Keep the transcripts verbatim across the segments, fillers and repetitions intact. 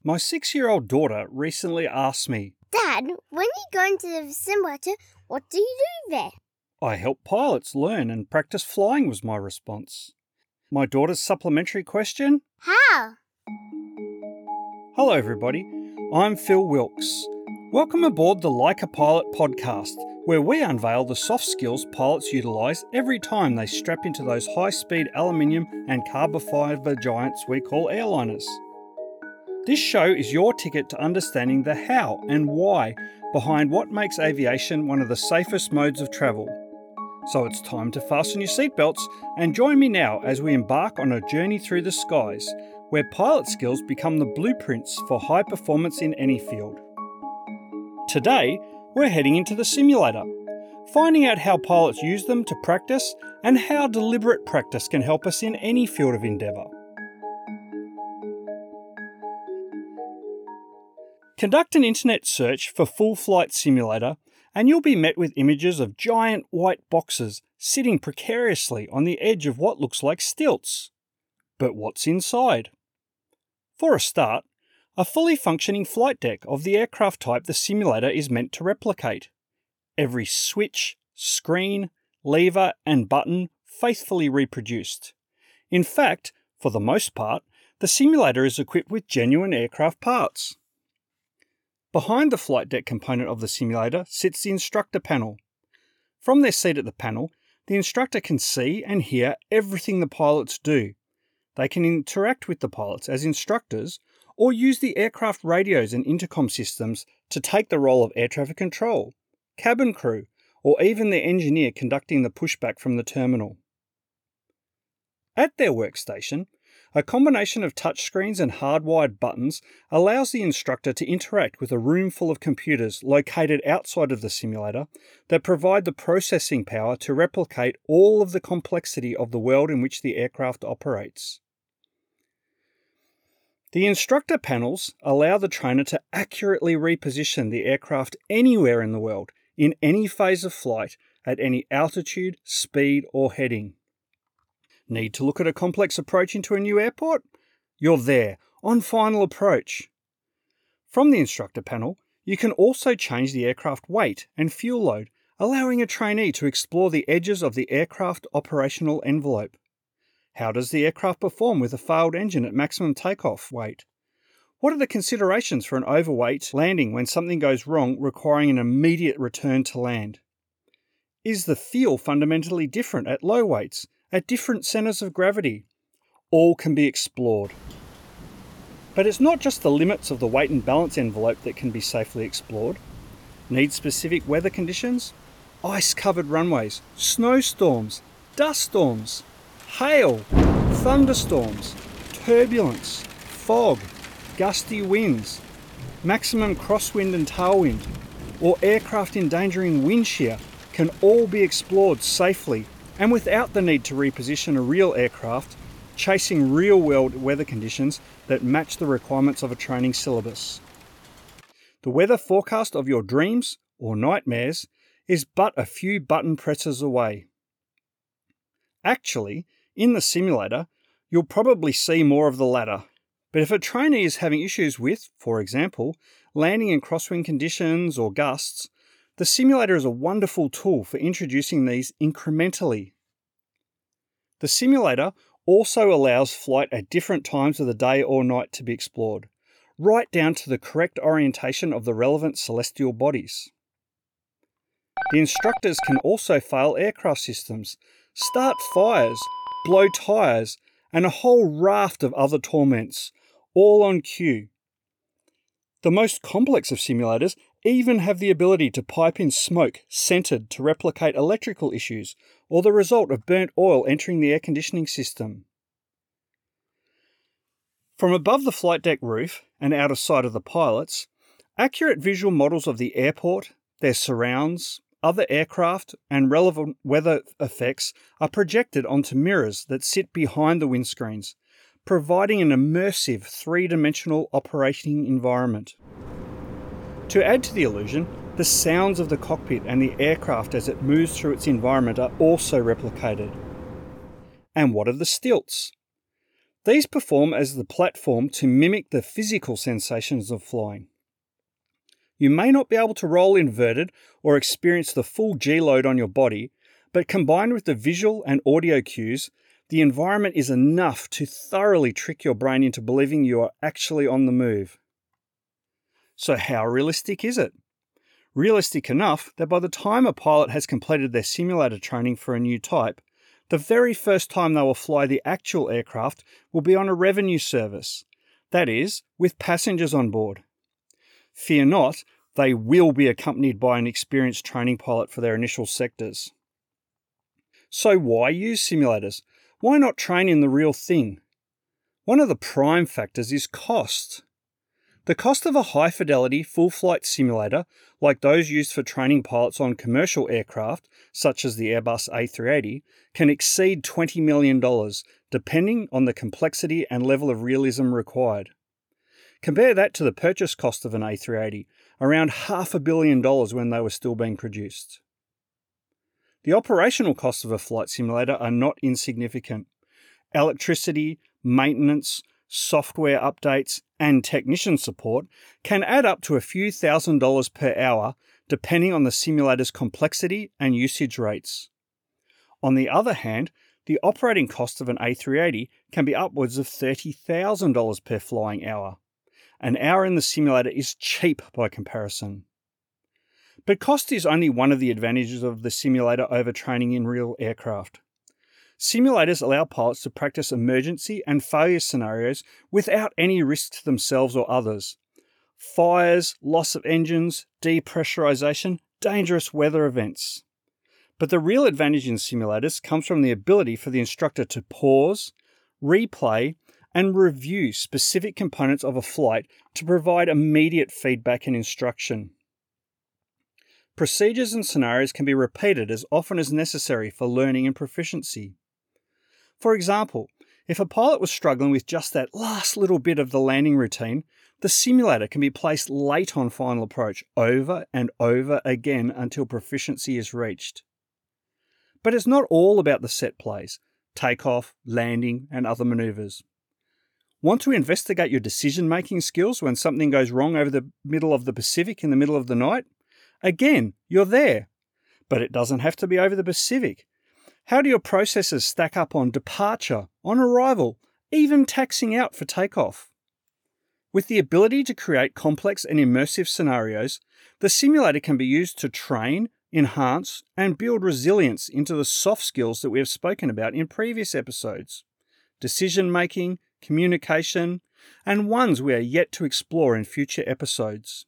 My six-year-old daughter recently asked me, Dad, when you go into the simulator, what do you do there? I help pilots learn and practice flying was my response. My daughter's supplementary question? How? Hello everybody, I'm Phil Wilkes. Welcome aboard the Like a Pilot podcast, where we unveil the soft skills pilots utilise every time they strap into those high-speed aluminium and carbon fibre giants we call airliners. This show is your ticket to understanding the how and why behind what makes aviation one of the safest modes of travel. So it's time to fasten your seatbelts and join me now as we embark on a journey through the skies, where pilot skills become the blueprints for high performance in any field. Today, we're heading into the simulator, finding out how pilots use them to practice and how deliberate practice can help us in any field of endeavour. Conduct an internet search for Full Flight Simulator and you'll be met with images of giant white boxes sitting precariously on the edge of what looks like stilts. But what's inside? For a start, a fully functioning flight deck of the aircraft type the simulator is meant to replicate. Every switch, screen, lever and button faithfully reproduced. In fact, for the most part, the simulator is equipped with genuine aircraft parts. Behind the flight deck component of the simulator sits the instructor panel. From their seat at the panel, the instructor can see and hear everything the pilots do. They can interact with the pilots as instructors or use the aircraft radios and intercom systems to take the role of air traffic control, cabin crew, or even the engineer conducting the pushback from the terminal. At their workstation, a combination of touchscreens and hardwired buttons allows the instructor to interact with a room full of computers located outside of the simulator that provide the processing power to replicate all of the complexity of the world in which the aircraft operates. The instructor panels allow the trainer to accurately reposition the aircraft anywhere in the world, in any phase of flight, at any altitude, speed or heading. Need to look at a complex approach into a new airport? You're there, on final approach. From the instructor panel, you can also change the aircraft weight and fuel load, allowing a trainee to explore the edges of the aircraft operational envelope. How does the aircraft perform with a failed engine at maximum takeoff weight? What are the considerations for an overweight landing when something goes wrong, requiring an immediate return to land? Is the feel fundamentally different at low weights, at different centres of gravity? All can be explored. But it's not just the limits of the weight and balance envelope that can be safely explored. Need specific weather conditions? Ice-covered runways, snowstorms, dust storms, hail, thunderstorms, turbulence, fog, gusty winds, maximum crosswind and tailwind, or aircraft endangering wind shear can all be explored safely and without the need to reposition a real aircraft, chasing real-world weather conditions that match the requirements of a training syllabus. The weather forecast of your dreams, or nightmares, is but a few button presses away. Actually, in the simulator, you'll probably see more of the latter. But if a trainee is having issues with, for example, landing in crosswind conditions or gusts, the simulator is a wonderful tool for introducing these incrementally. The simulator also allows flight at different times of the day or night to be explored, right down to the correct orientation of the relevant celestial bodies. The instructors can also fail aircraft systems, start fires, blow tyres, and a whole raft of other torments, all on cue. The most complex of simulators even have the ability to pipe in smoke scented to replicate electrical issues or the result of burnt oil entering the air conditioning system. From above the flight deck roof and out of sight of the pilots, accurate visual models of the airport, their surrounds, other aircraft and relevant weather effects are projected onto mirrors that sit behind the windscreens, providing an immersive three-dimensional operating environment. To add to the illusion, the sounds of the cockpit and the aircraft as it moves through its environment are also replicated. And what of the stilts? These perform as the platform to mimic the physical sensations of flying. You may not be able to roll inverted or experience the full G-load on your body, but combined with the visual and audio cues, the environment is enough to thoroughly trick your brain into believing you are actually on the move. So how realistic is it? Realistic enough that by the time a pilot has completed their simulator training for a new type, the very first time they will fly the actual aircraft will be on a revenue service, that is, with passengers on board. Fear not, they will be accompanied by an experienced training pilot for their initial sectors. So why use simulators? Why not train in the real thing? One of the prime factors is cost. The cost of a high-fidelity, full-flight simulator, like those used for training pilots on commercial aircraft, such as the Airbus A three eighty, can exceed twenty million dollars, depending on the complexity and level of realism required. Compare that to the purchase cost of an A three eighty, around half a billion dollars when they were still being produced. The operational costs of a flight simulator are not insignificant. Electricity, maintenance, software updates, and technician support can add up to a few thousand dollars per hour, depending on the simulator's complexity and usage rates. On the other hand, the operating cost of an A three eighty can be upwards of thirty thousand dollars per flying hour. An hour in the simulator is cheap by comparison. But cost is only one of the advantages of the simulator over training in real aircraft. Simulators allow pilots to practice emergency and failure scenarios without any risk to themselves or others. Fires, loss of engines, depressurization, dangerous weather events. But the real advantage in simulators comes from the ability for the instructor to pause, replay, and review specific components of a flight to provide immediate feedback and instruction. Procedures and scenarios can be repeated as often as necessary for learning and proficiency. For example, if a pilot was struggling with just that last little bit of the landing routine, the simulator can be placed late on final approach over and over again until proficiency is reached. But it's not all about the set plays, takeoff, landing, and other maneuvers. Want to investigate your decision-making skills when something goes wrong over the middle of the Pacific in the middle of the night? Again, you're there. But it doesn't have to be over the Pacific. How do your processes stack up on departure, on arrival, even taxiing out for takeoff? With the ability to create complex and immersive scenarios, the simulator can be used to train, enhance, and build resilience into the soft skills that we have spoken about in previous episodes. Decision-making, communication, and ones we are yet to explore in future episodes.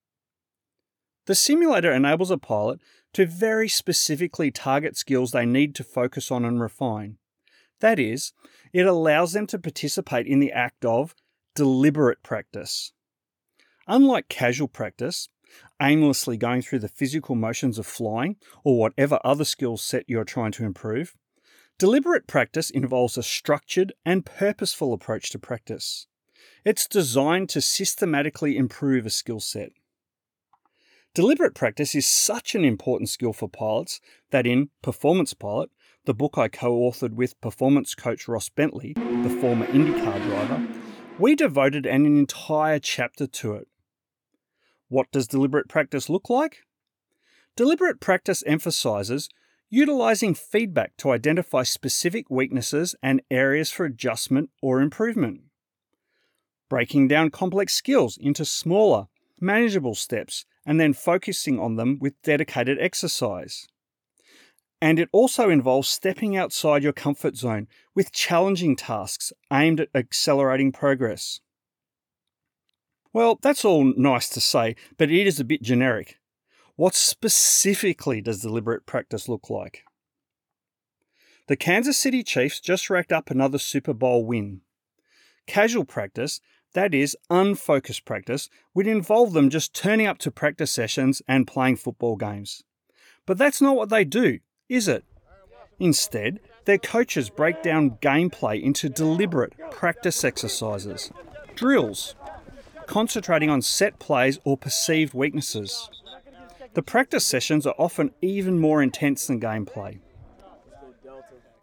The simulator enables a pilot to very specifically target skills they need to focus on and refine. That is, it allows them to participate in the act of deliberate practice. Unlike casual practice, aimlessly going through the physical motions of flying or whatever other skill set you're trying to improve, deliberate practice involves a structured and purposeful approach to practice. It's designed to systematically improve a skill set. Deliberate practice is such an important skill for pilots that in Performance Pilot, the book I co-authored with performance coach Ross Bentley, the former IndyCar driver, we devoted an entire chapter to it. What does deliberate practice look like? Deliberate practice emphasizes utilizing feedback to identify specific weaknesses and areas for adjustment or improvement. Breaking down complex skills into smaller, manageable steps and then focusing on them with dedicated exercise. And it also involves stepping outside your comfort zone with challenging tasks aimed at accelerating progress. Well, that's all nice to say, but it is a bit generic. What specifically does deliberate practice look like? The Kansas City Chiefs just racked up another Super Bowl win. Casual practice, that is, unfocused practice, would involve them just turning up to practice sessions and playing football games. But that's not what they do, is it? Instead, their coaches break down gameplay into deliberate practice exercises, drills, concentrating on set plays or perceived weaknesses. The practice sessions are often even more intense than gameplay.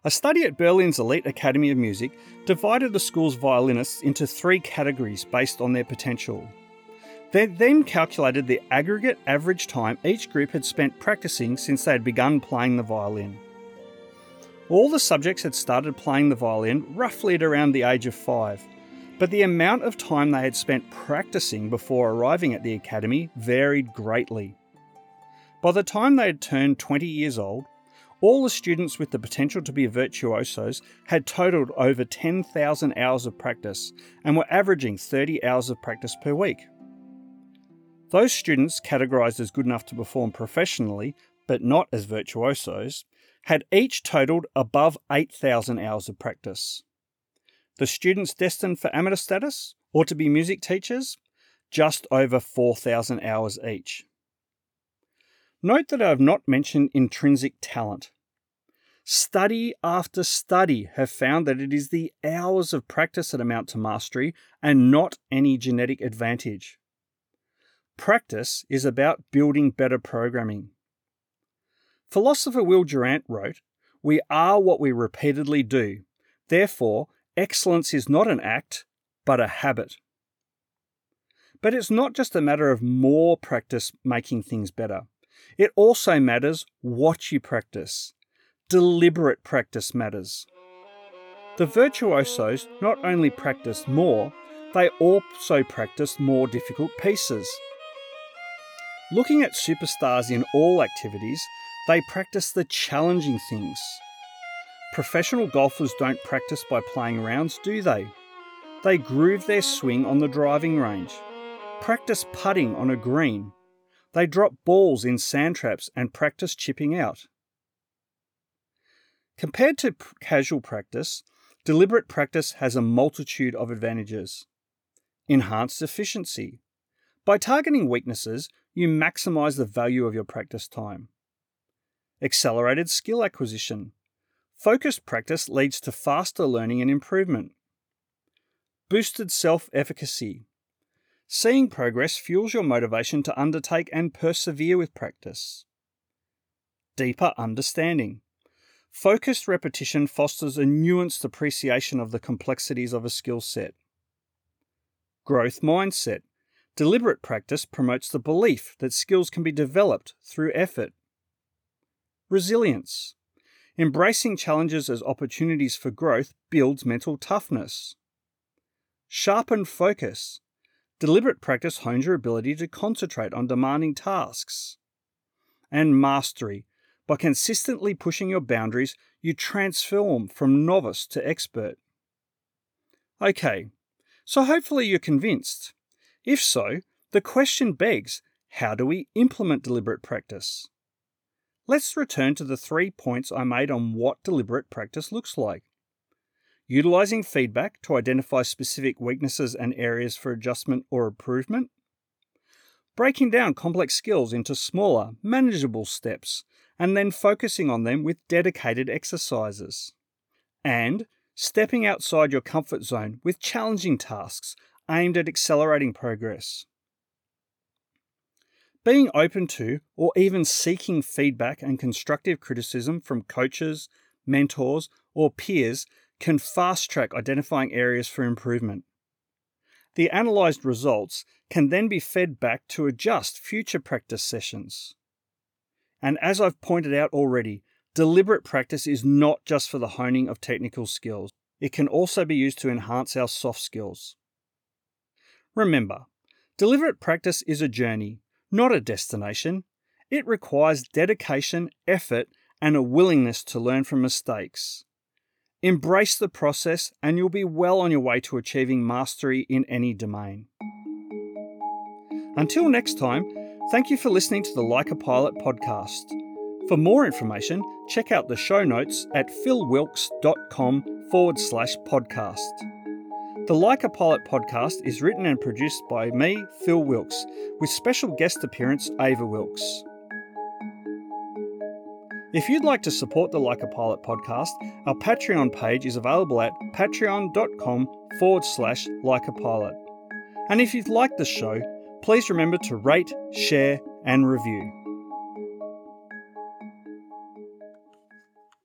A study at Berlin's Elite Academy of Music divided the school's violinists into three categories based on their potential. They then calculated the aggregate average time each group had spent practicing since they had begun playing the violin. All the subjects had started playing the violin roughly at around the age of five, but the amount of time they had spent practicing before arriving at the academy varied greatly. By the time they had turned twenty years old, all the students with the potential to be virtuosos had totalled over ten thousand hours of practice and were averaging thirty hours of practice per week. Those students categorised as good enough to perform professionally, but not as virtuosos, had each totalled above eight thousand hours of practice. The students destined for amateur status, or to be music teachers, just over four thousand hours each. Note that I have not mentioned intrinsic talent. Study after study have found that it is the hours of practice that amount to mastery and not any genetic advantage. Practice is about building better programming. Philosopher Will Durant wrote, "We are what we repeatedly do. Therefore, excellence is not an act, but a habit." But it's not just a matter of more practice making things better. It also matters what you practice. Deliberate practice matters. The virtuosos not only practiced more, they also practiced more difficult pieces. Looking at superstars in all activities, they practice the challenging things. Professional golfers don't practice by playing rounds, do they? They groove their swing on the driving range, practice putting on a green. They drop balls in sand traps and practice chipping out. Compared to p- casual practice, deliberate practice has a multitude of advantages. Enhanced efficiency. By targeting weaknesses, you maximise the value of your practice time. Accelerated skill acquisition. Focused practice leads to faster learning and improvement. Boosted self-efficacy. Seeing progress fuels your motivation to undertake and persevere with practice. Deeper understanding. Focused repetition fosters a nuanced appreciation of the complexities of a skill set. Growth mindset. Deliberate practice promotes the belief that skills can be developed through effort. Resilience. Embracing challenges as opportunities for growth builds mental toughness. Sharpened focus. Deliberate practice hones your ability to concentrate on demanding tasks. And mastery. By consistently pushing your boundaries, you transform from novice to expert. Okay, so hopefully you're convinced. If so, the question begs, how do we implement deliberate practice? Let's return to the three points I made on what deliberate practice looks like. Utilising feedback to identify specific weaknesses and areas for adjustment or improvement. Breaking down complex skills into smaller, manageable steps, and then focusing on them with dedicated exercises. And stepping outside your comfort zone with challenging tasks aimed at accelerating progress. Being open to or even seeking feedback and constructive criticism from coaches, mentors, or peers can fast-track identifying areas for improvement. The analysed results can then be fed back to adjust future practice sessions. And as I've pointed out already, deliberate practice is not just for the honing of technical skills. It can also be used to enhance our soft skills. Remember, deliberate practice is a journey, not a destination. It requires dedication, effort, and a willingness to learn from mistakes. Embrace the process and you'll be well on your way to achieving mastery in any domain. Until next time, thank you for listening to the Like a Pilot podcast. For more information, check out the show notes at philwilkes.com forward slash podcast. The Like a Pilot podcast is written and produced by me, Phil Wilkes, with special guest appearance Ava Wilkes. If you'd like to support the Like a Pilot podcast, our Patreon page is available at patreon.com forward slash like a pilot. And if you've liked the show, please remember to rate, share, and review.